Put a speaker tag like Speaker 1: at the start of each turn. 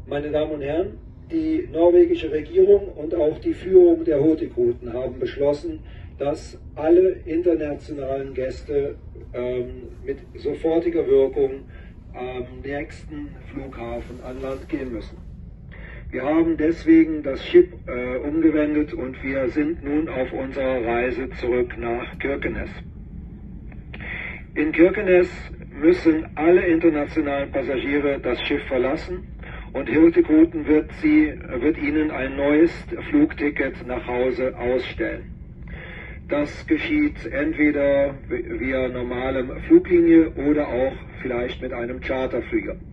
Speaker 1: Meine Damen und Herren, die norwegische Regierung und auch die Führung der Hurtigruten haben beschlossen, dass alle internationalen Gäste mit sofortiger Wirkung am nächsten Flughafen an Land gehen müssen. Wir haben deswegen das Schiff umgewendet und wir sind nun auf unserer Reise zurück nach Kirkenes. In Kirkenes müssen alle internationalen Passagiere das Schiff verlassen und Hurtigruten wird ihnen ein neues Flugticket nach Hause ausstellen. Das geschieht entweder via normalem Fluglinie oder auch vielleicht mit einem Charterflieger.